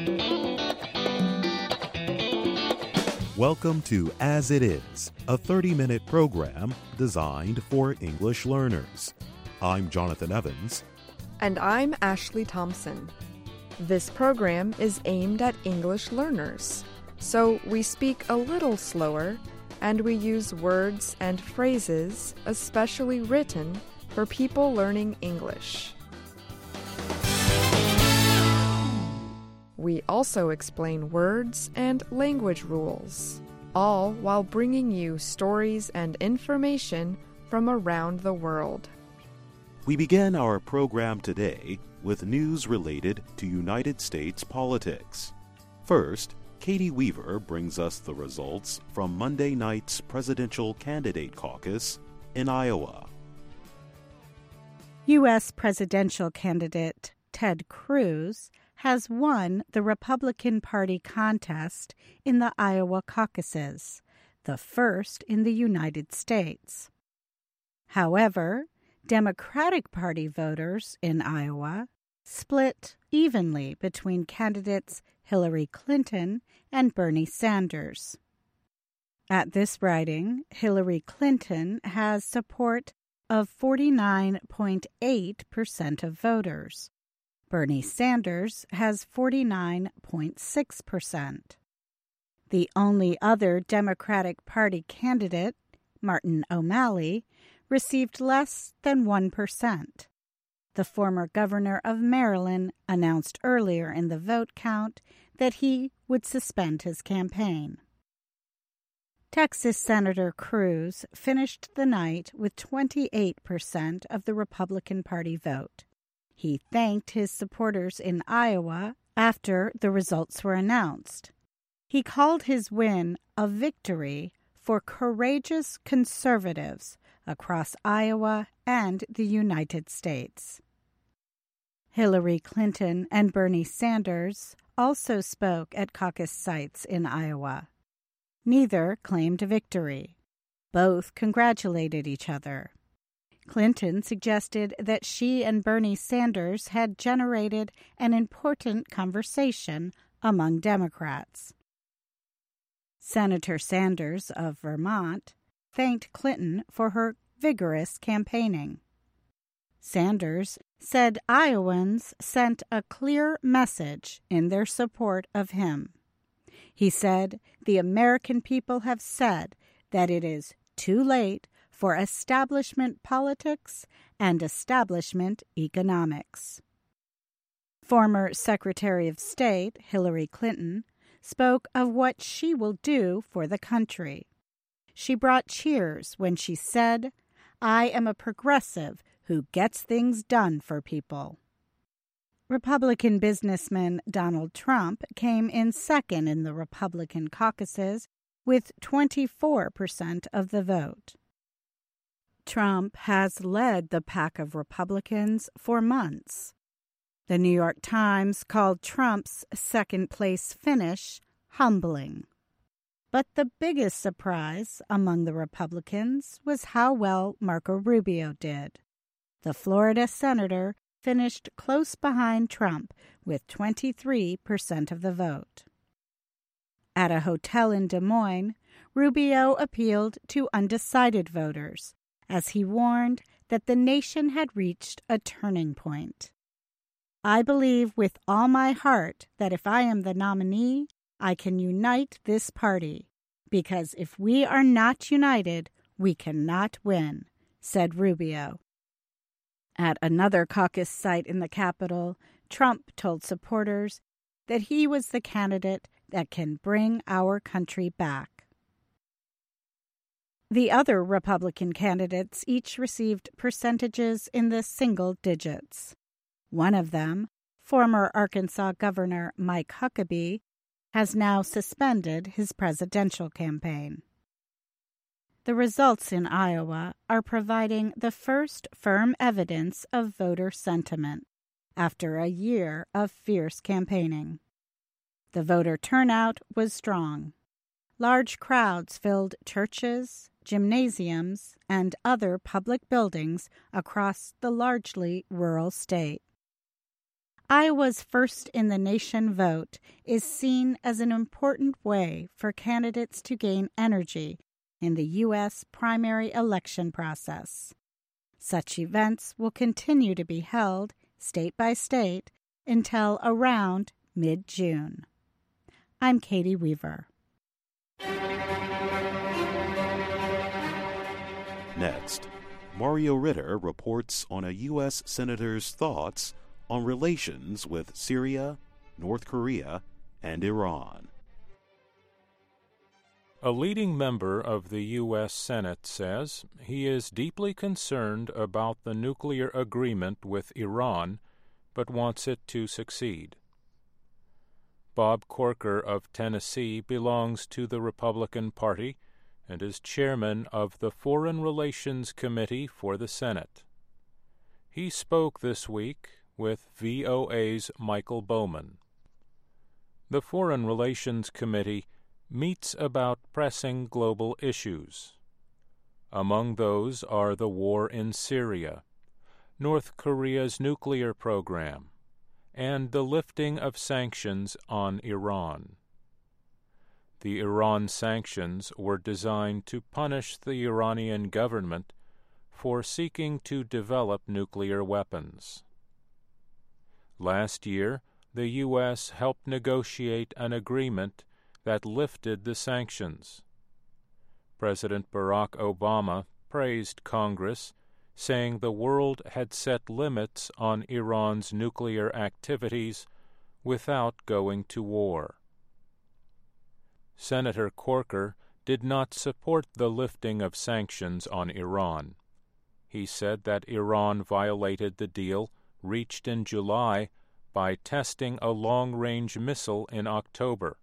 Welcome to As It Is, a 30-minute program designed for English learners. I'm Jonathan Evans. And I'm Ashley Thompson. This program is aimed at English learners, so we speak a little slower and we use words and phrases especially written for people learning English. We also explain words and language rules, all while bringing you stories and information from around the world. We begin our program today with news related to United States politics. First, Katie Weaver brings us the results from Monday night's presidential candidate caucus in Iowa. U.S. presidential candidate Ted Cruz has won the Republican Party contest in the Iowa caucuses, the first in the United States. However, Democratic Party voters in Iowa split evenly between candidates Hillary Clinton and Bernie Sanders. At this writing, Hillary Clinton has support of 49.8% of voters. Bernie Sanders has 49.6%. The only other Democratic Party candidate, Martin O'Malley, received less than 1%. The former governor of Maryland announced earlier in the vote count that he would suspend his campaign. Texas Senator Cruz finished the night with 28% of the Republican Party vote. He thanked his supporters in Iowa after the results were announced. He called his win a victory for courageous conservatives across Iowa and the United States. Hillary Clinton and Bernie Sanders also spoke at caucus sites in Iowa. Neither claimed victory. Both congratulated each other. Clinton suggested that she and Bernie Sanders had generated an important conversation among Democrats. Senator Sanders of Vermont thanked Clinton for her vigorous campaigning. Sanders said Iowans sent a clear message in their support of him. He said, "The American people have said that it is too late for establishment politics and establishment economics." Former Secretary of State Hillary Clinton spoke of what she will do for the country. She brought cheers when she said, "I am a progressive who gets things done for people." Republican businessman Donald Trump came in second in the Republican caucuses with 24% of the vote. Trump has led the pack of Republicans for months. The New York Times called Trump's second-place finish humbling. But the biggest surprise among the Republicans was how well Marco Rubio did. The Florida senator finished close behind Trump with 23% of the vote. At a hotel in Des Moines, Rubio appealed to undecided voters as he warned that the nation had reached a turning point. "I believe with all my heart that if I am the nominee, I can unite this party, because if we are not united, we cannot win," said Rubio. At another caucus site in the Capitol, Trump told supporters that he was the candidate that can bring our country back. The other Republican candidates each received percentages in the single digits. One of them, former Arkansas Governor Mike Huckabee, has now suspended his presidential campaign. The results in Iowa are providing the first firm evidence of voter sentiment after a year of fierce campaigning. The voter turnout was strong. Large crowds filled churches, gymnasiums, and other public buildings across the largely rural state. Iowa's first-in-the-nation vote is seen as an important way for candidates to gain energy in the U.S. primary election process. Such events will continue to be held, state by state, until around mid-June. I'm Katie Weaver. Next, Mario Ritter reports on a U.S. Senator's thoughts on relations with Syria, North Korea, and Iran. A leading member of the U.S. Senate says he is deeply concerned about the nuclear agreement with Iran, but wants it to succeed. Bob Corker of Tennessee belongs to the Republican Party and is chairman of the Foreign Relations Committee for the Senate. He spoke this week with VOA's Michael Bowman. The Foreign Relations Committee meets about pressing global issues. Among those are the war in Syria, North Korea's nuclear program, and the lifting of sanctions on Iran. The Iran sanctions were designed to punish the Iranian government for seeking to develop nuclear weapons. Last year, the U.S. helped negotiate an agreement that lifted the sanctions. President Barack Obama praised Congress, saying the world had set limits on Iran's nuclear activities without going to war. Senator Corker did not support the lifting of sanctions on Iran. He said that Iran violated the deal reached in July by testing a long-range missile in October.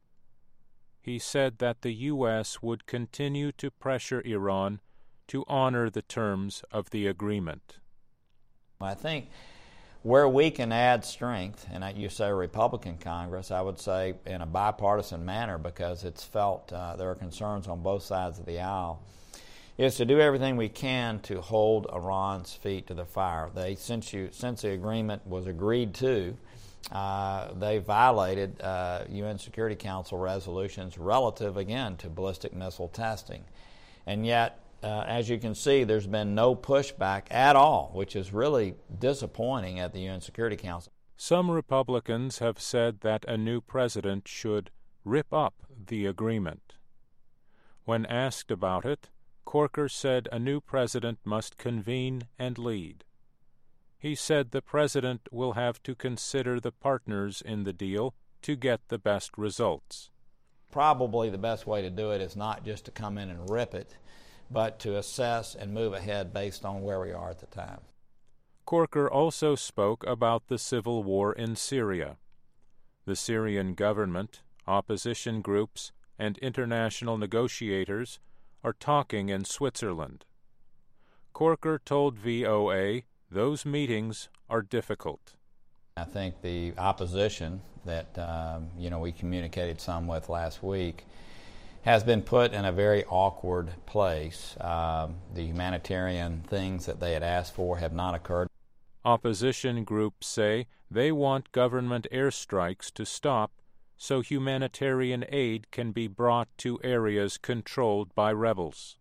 He said that the U.S. would continue to pressure Iran to honor the terms of the agreement. I think where we can add strength, and you say Republican Congress, I would say in a bipartisan manner because it's felt there are concerns on both sides of the aisle, is to do everything we can to hold Iran's feet to the fire. Since the agreement was agreed to, they violated UN Security Council resolutions relative, again, to ballistic missile testing. And yet, as you can see, there's been no pushback at all, which is really disappointing at the UN Security Council. Some Republicans have said that a new president should rip up the agreement. When asked about it, Corker said a new president must convene and lead. He said the president will have to consider the partners in the deal to get the best results. Probably the best way to do it is not just to come in and rip it, but to assess and move ahead based on where we are at the time. Corker also spoke about the civil war in Syria. The Syrian government, opposition groups, and international negotiators are talking in Switzerland. Corker told VOA those meetings are difficult. I think the opposition that we communicated some with last week has been put in a very awkward place. The humanitarian things that they had asked for have not occurred. Opposition groups say they want government airstrikes to stop so humanitarian aid can be brought to areas controlled by rebels.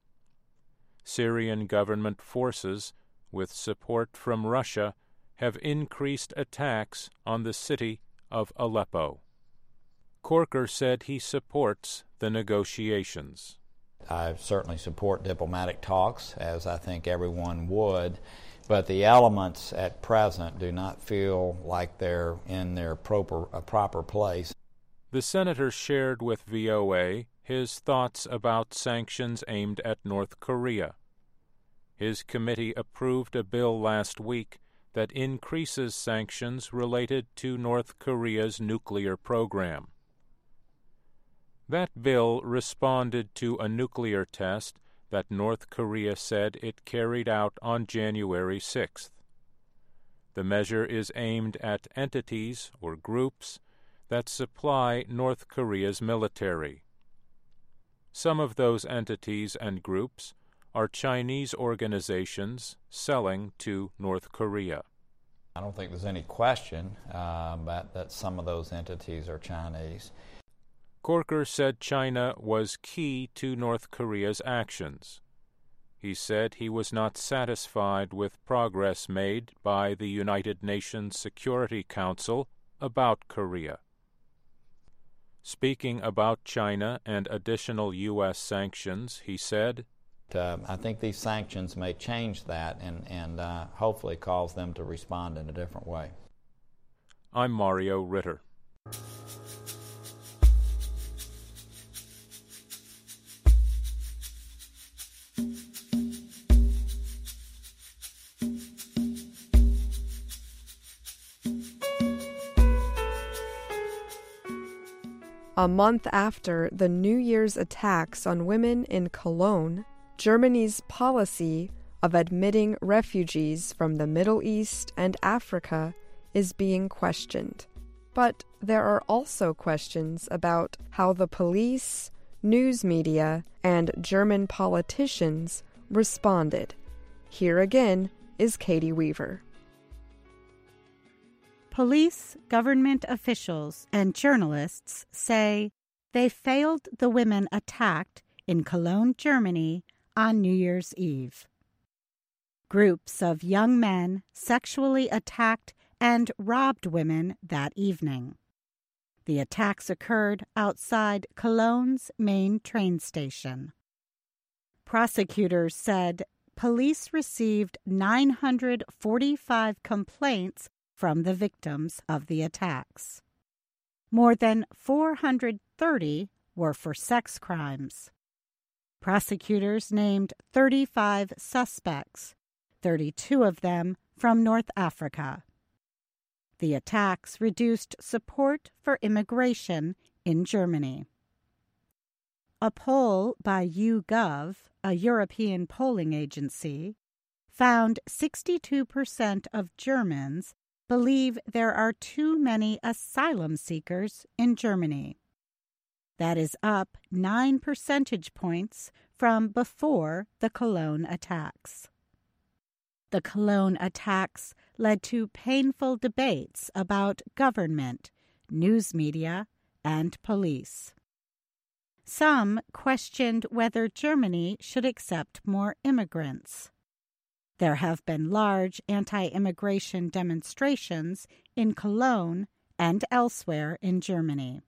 Syrian government forces, with support from Russia, have increased attacks on the city of Aleppo. Corker said he supports the negotiations. I certainly support diplomatic talks, as I think everyone would, but the elements at present do not feel like they're in their proper place. The senator shared with VOA his thoughts about sanctions aimed at North Korea. His committee approved a bill last week that increases sanctions related to North Korea's nuclear program. That bill responded to a nuclear test that North Korea said it carried out on January 6th. The measure is aimed at entities or groups that supply North Korea's military. Some of those entities and groups are Chinese organizations selling to North Korea. I don't think there's any question that some of those entities are Chinese. Corker said China was key to North Korea's actions. He said he was not satisfied with progress made by the United Nations Security Council about Korea. Speaking about China and additional U.S. sanctions, he said, I think these sanctions may change that and hopefully cause them to respond in a different way. I'm Mario Ritter. A month after the New Year's attacks on women in Cologne, Germany's policy of admitting refugees from the Middle East and Africa is being questioned. But there are also questions about how the police, news media, and German politicians responded. Here again is Katie Weaver. Police, government officials, and journalists say they failed the women attacked in Cologne, Germany, on New Year's Eve. Groups of young men sexually attacked and robbed women that evening. The attacks occurred outside Cologne's main train station. Prosecutors said police received 945 complaints from the victims of the attacks. More than 430 were for sex crimes. Prosecutors named 35 suspects, 32 of them from North Africa. The attacks reduced support for immigration in Germany. A poll by YouGov, a European polling agency, found 62% of Germans believe there are too many asylum seekers in Germany. That is up 9 percentage points from before the Cologne attacks. The Cologne attacks led to painful debates about government, news media, and police. Some questioned whether Germany should accept more immigrants. There have been large anti-immigration demonstrations in Cologne and elsewhere in Germany.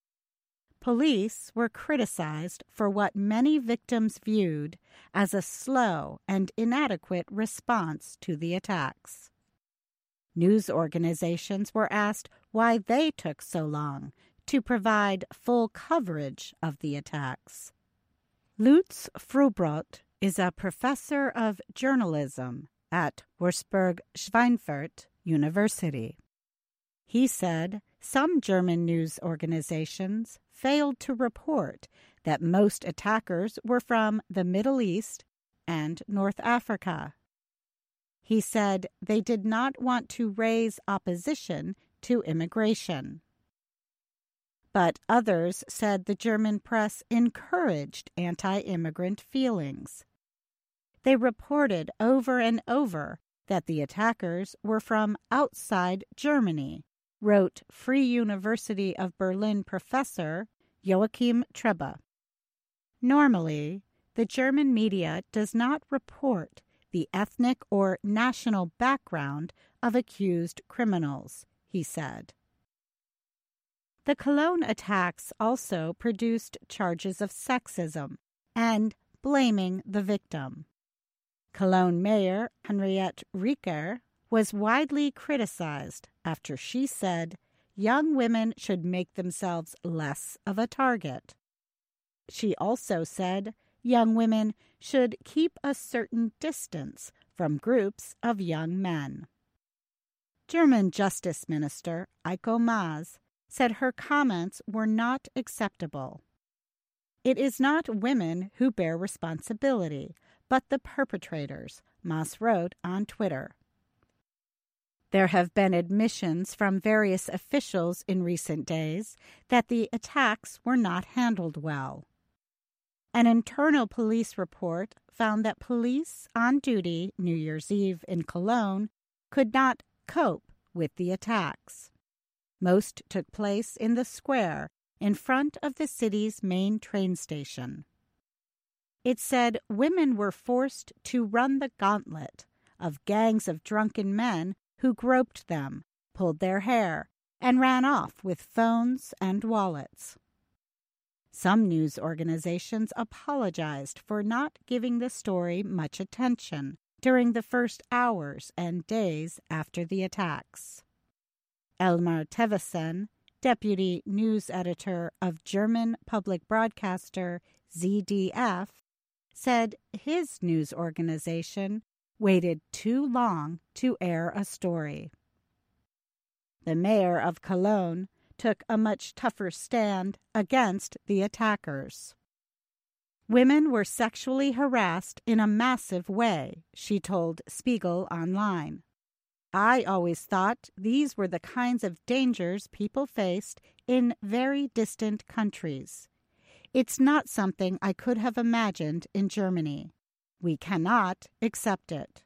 Police were criticized for what many victims viewed as a slow and inadequate response to the attacks. News organizations were asked why they took so long to provide full coverage of the attacks. Lutz Frubrot is a professor of journalism at Würzburg-Schweinfurt University. He said some German news organizations failed to report that most attackers were from the Middle East and North Africa. He said they did not want to raise opposition to immigration. But others said the German press encouraged anti-immigrant feelings. They reported over and over that the attackers were from outside Germany, wrote Free University of Berlin professor Joachim Trebe. Normally, the German media does not report the ethnic or national background of accused criminals, he said. The Cologne attacks also produced charges of sexism and blaming the victim. Cologne Mayor Henriette Reker was widely criticized after she said young women should make themselves less of a target. She also said young women should keep a certain distance from groups of young men. German Justice Minister Heiko Maas said her comments were not acceptable. It is not women who bear responsibility, but the perpetrators, Maas wrote on Twitter. There have been admissions from various officials in recent days that the attacks were not handled well. An internal police report found that police on duty New Year's Eve in Cologne could not cope with the attacks. Most took place in the square in front of the city's main train station. It said women were forced to run the gauntlet of gangs of drunken men who groped them, pulled their hair, and ran off with phones and wallets. Some news organizations apologized for not giving the story much attention during the first hours and days after the attacks. Elmar Tevesen, deputy news editor of German public broadcaster ZDF, said his news organization waited too long to air a story. The mayor of Cologne took a much tougher stand against the attackers. Women were sexually harassed in a massive way, she told Spiegel Online. I always thought these were the kinds of dangers people faced in very distant countries. It's not something I could have imagined in Germany. We cannot accept it.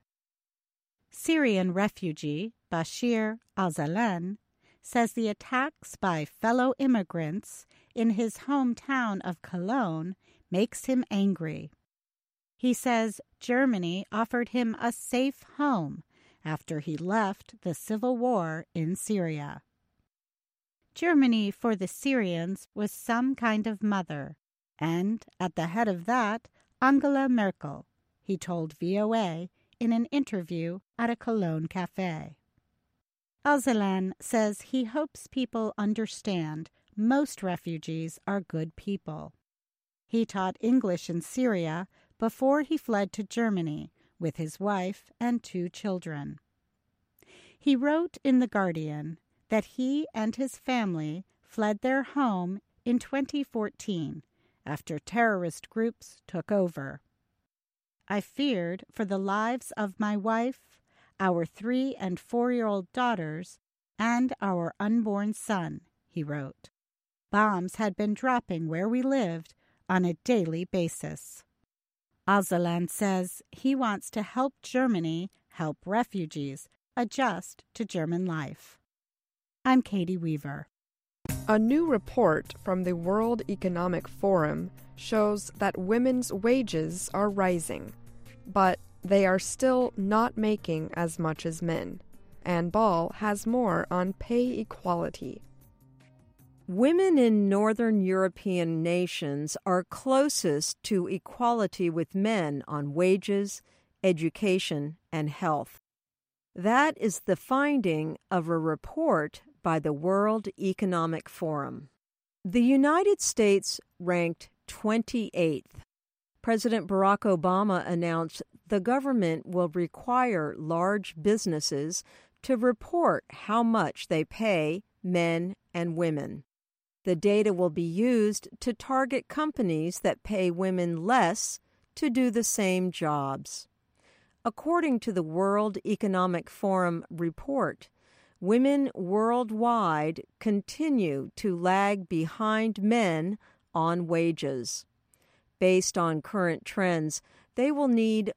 Syrian refugee Bashir al-Zalen says the attacks by fellow immigrants in his hometown of Cologne makes him angry. He says Germany offered him a safe home after he left the civil war in Syria. Germany for the Syrians was some kind of mother, and at the head of that, Angela Merkel, he told VOA in an interview at a Cologne cafe. Al-Zalen says he hopes people understand most refugees are good people. He taught English in Syria before he fled to Germany with his wife and 2 children. He wrote in The Guardian that he and his family fled their home in 2014 after terrorist groups took over. I feared for the lives of my wife, our 3- and 4-year-old daughters, and our unborn son, he wrote. Bombs had been dropping where we lived on a daily basis. Al-Zalen says he wants to help Germany help refugees adjust to German life. I'm Katie Weaver. A new report from the World Economic Forum shows that women's wages are rising, but they are still not making as much as men. Ann Ball has more on pay equality. Women in Northern European nations are closest to equality with men on wages, education, and health. That is the finding of a report by the World Economic Forum. The United States ranked 28th. President Barack Obama announced the government will require large businesses to report how much they pay men and women. The data will be used to target companies that pay women less to do the same jobs. According to the World Economic Forum report, women worldwide continue to lag behind men on wages. Based on current trends, they will need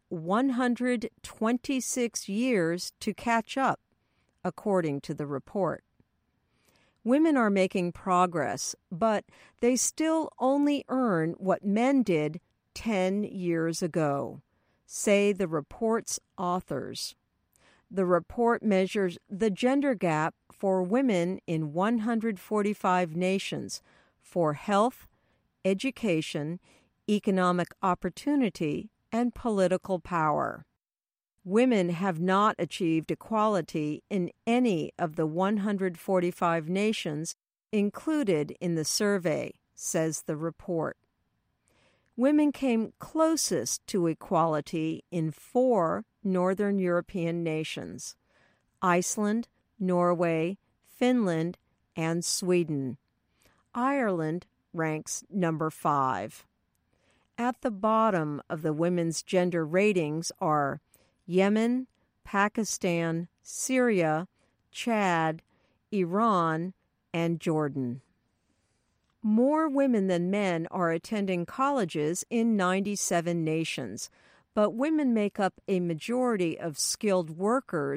126 years to catch up, according to the report. Women are making progress, but they still only earn what men did 10 years ago, say the report's authors. The report measures the gender gap for women in 145 nations for health, education, economic opportunity, and political power. Women have not achieved equality in any of the 145 nations included in the survey, says the report. Women came closest to equality in 4 Northern European nations: Iceland, Norway, Finland, and Sweden. Ireland ranks number 5. At the bottom of the women's gender ratings are Yemen, Pakistan, Syria, Chad, Iran, and Jordan. More women than men are attending colleges in 97 nations, but women make up a majority of skilled workers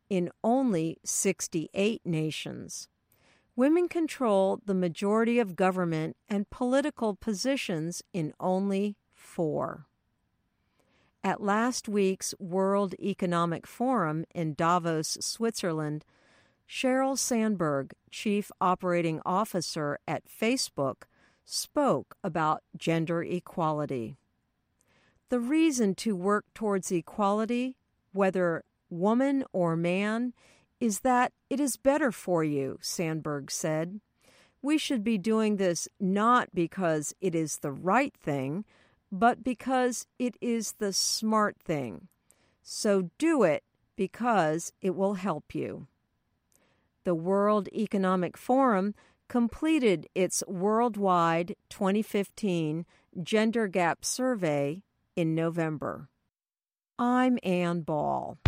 in only 68 nations. Women control the majority of government and political positions in only 4. At last week's World Economic Forum in Davos, Switzerland, Sheryl Sandberg, Chief Operating Officer at Facebook, spoke about gender equality. The reason to work towards equality, whether woman or man, is that it is better for you, Sandberg said. We should be doing this not because it is the right thing, but because it is the smart thing. So do it because it will help you. The World Economic Forum completed its worldwide 2015 Gender Gap Survey in November. I'm Ann Ball.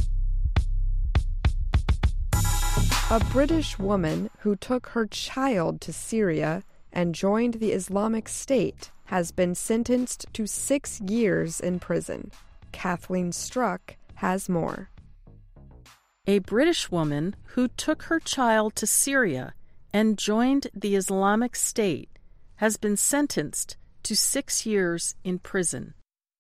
A British woman who took her child to Syria and joined the Islamic State has been sentenced to 6 years in prison. Kathleen Struck has more. A British woman who took her child to Syria and joined the Islamic State has been sentenced to 6 years in prison.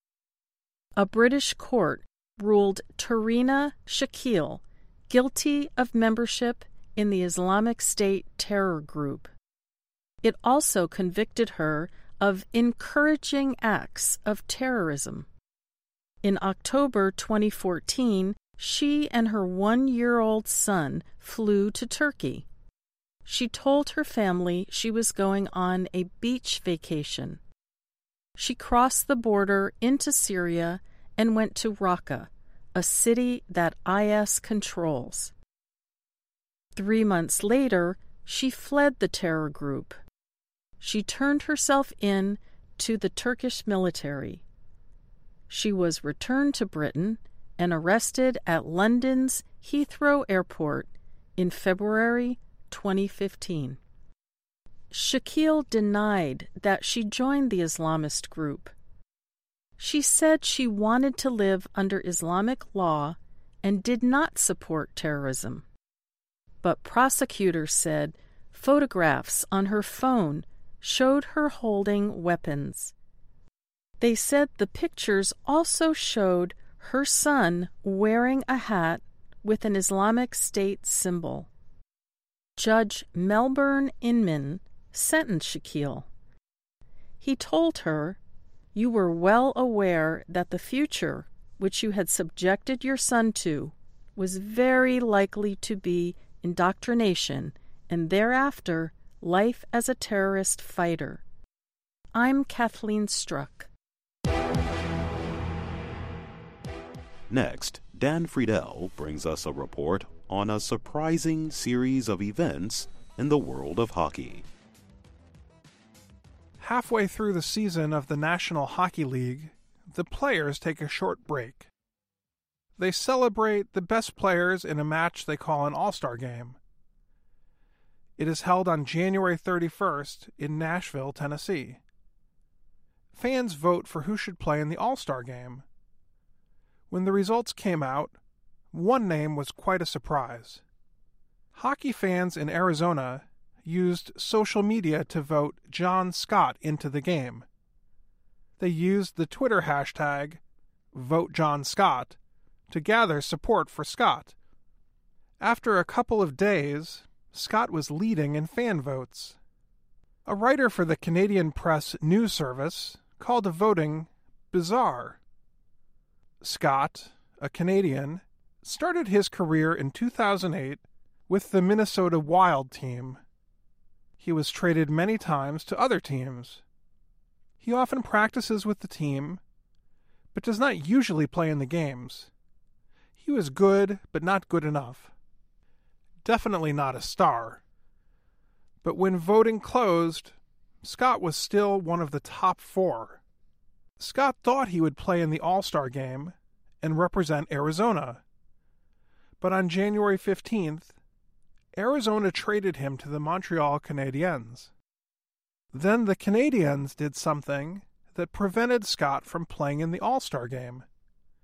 A British court ruled Tarina Shakil guilty of membership in the Islamic State terror group. It also convicted her of encouraging acts of terrorism. In October 2014, she and her 1-year-old son flew to Turkey. She told her family she was going on a beach vacation. She crossed the border into Syria and went to Raqqa, a city that IS controls. 3 months later, she fled the terror group. She turned herself in to the Turkish military. She was returned to Britain and arrested at London's Heathrow Airport in February 2015. Shakil denied that she joined the Islamist group. She said she wanted to live under Islamic law and did not support terrorism. But prosecutors said photographs on her phone showed her holding weapons. They said the pictures also showed her son wearing a hat with an Islamic State symbol. Judge Melbourne Inman sentenced Shakil. He told her, "You were well aware that the future, which you had subjected your son to, was very likely to be indoctrination and thereafter life as a terrorist fighter." I'm Kathleen Struck. Next, Dan Friedel brings us a report on a surprising series of events in the world of hockey. Halfway through the season of the National Hockey League, the players take a short break. They celebrate the best players in a match they call an All-Star Game. It is held on January 31st in Nashville, Tennessee. Fans vote for who should play in the All-Star Game. When the results came out, one name was quite a surprise. Hockey fans in Arizona used social media to vote John Scott into the game. They used the Twitter hashtag #VoteJohnScott to gather support for Scott. After a couple of days, Scott was leading in fan votes. A writer for the Canadian Press news service called the voting bizarre. Scott, a Canadian, started his career in 2008 with the Minnesota Wild team. He was traded many times to other teams. He often practices with the team, but does not usually play in the games. He was good, but not good enough. Definitely not a star. But when voting closed, Scott was still one of the top 4. Scott thought he would play in the All-Star Game and represent Arizona. But on January 15th, Arizona traded him to the Montreal Canadiens. Then the Canadiens did something that prevented Scott from playing in the All-Star Game.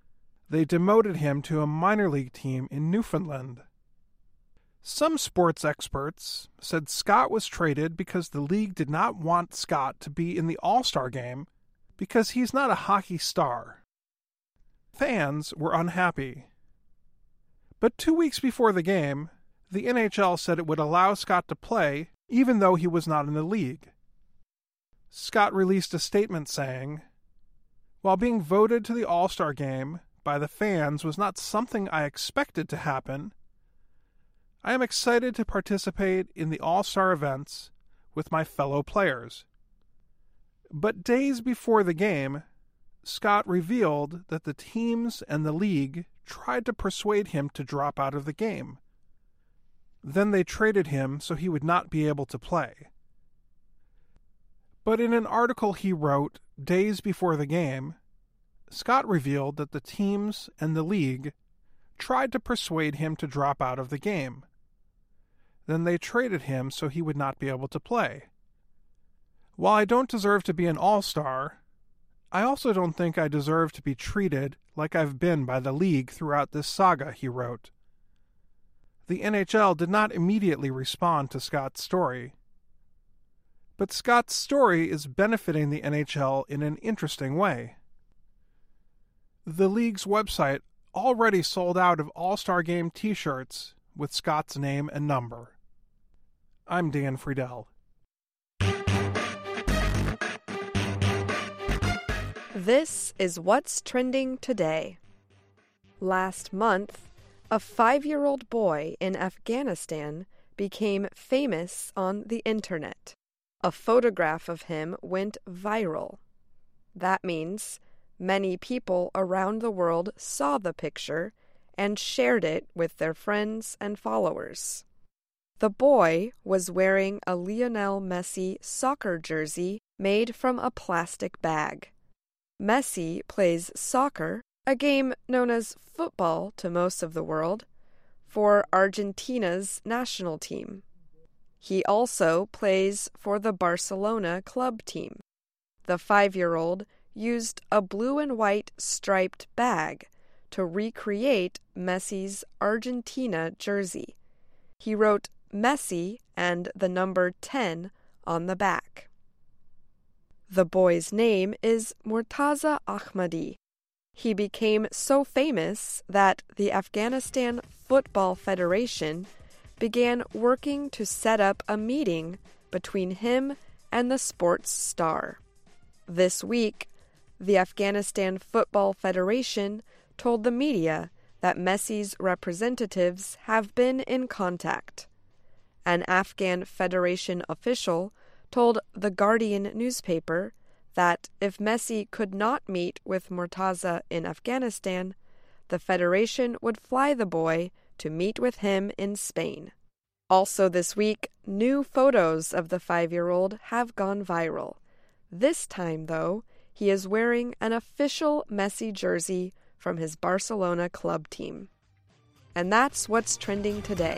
they demoted him to a minor league team in Newfoundland. Some sports experts said Scott was traded because the league did not want Scott to be in the All-Star game because he's not a hockey star. Fans were unhappy. But 2 weeks before the game, the NHL said it would allow Scott to play even though he was not in the league. Scott released a statement saying, "While being voted to the All-Star game by the fans was not something I expected to happen, I am excited to participate in the All-Star events with my fellow players." But days before the game, Scott revealed that the teams and the league tried to persuade him to drop out of the game. Then they traded him so he would not be able to play. But in an article he wrote days before the game, Scott revealed that the teams and the league tried to persuade him to drop out of the game. Then they traded him so he would not be able to play. While I don't deserve to be an all-star, I also don't think I deserve to be treated like I've been by the league throughout this saga, he wrote. The NHL did not immediately respond to Scott's story. But Scott's story is benefiting the NHL in an interesting way. The league's website already sold out of All-Star Game t-shirts with Scott's name and number. I'm Dan Friedel. This is What's Trending Today. Last month, a 5-year-old boy in Afghanistan became famous on the internet. A photograph of him went viral. That means many people around the world saw the picture and shared it with their friends and followers. The boy was wearing a Lionel Messi soccer jersey made from a plastic bag. Messi plays soccer, a game known as football to most of the world, for Argentina's national team. He also plays for the Barcelona club team. The 5-year-old used a blue and white striped bag to recreate Messi's Argentina jersey. He wrote Messi and the number 10 on the back. The boy's name is Murtaza Ahmadi. He became so famous that the Afghanistan Football Federation began working to set up a meeting between him and the sports star. This week, the Afghanistan Football Federation told the media that Messi's representatives have been in contact. An Afghan Federation official told The Guardian newspaper that if Messi could not meet with Murtaza in Afghanistan, the Federation would fly the boy to meet with him in Spain. Also this week, new photos of the 5-year-old have gone viral. This time, though, he is wearing an official Messi jersey from his Barcelona club team. And that's what's trending today.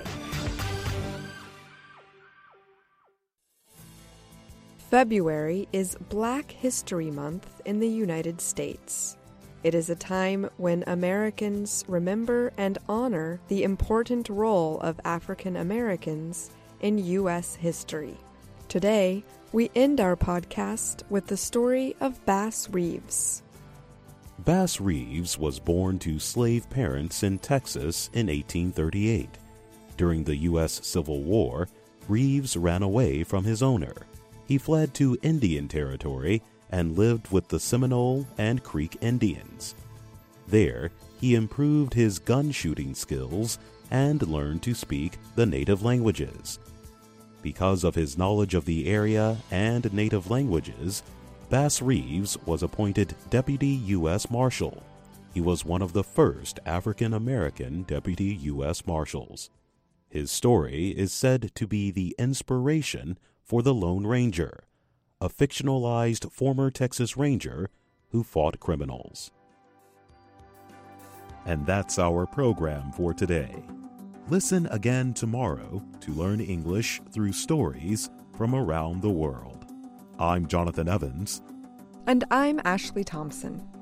February is Black History Month in the United States. It is a time when Americans remember and honor the important role of African Americans in U.S. history. Today, we end our podcast with the story of Bass Reeves. Bass Reeves was born to slave parents in Texas in 1838. During the U.S. Civil War, Reeves ran away from his owner. He fled to Indian Territory and lived with the Seminole and Creek Indians. There, he improved his gun shooting skills and learned to speak the native languages. Because of his knowledge of the area and native languages, Bass Reeves was appointed Deputy U.S. Marshal. He was one of the first African American Deputy U.S. Marshals. His story is said to be the inspiration for the Lone Ranger, a fictionalized former Texas Ranger who fought criminals. And that's our program for today. Listen again tomorrow to learn English through stories from around the world. I'm Jonathan Evans. And I'm Ashley Thompson.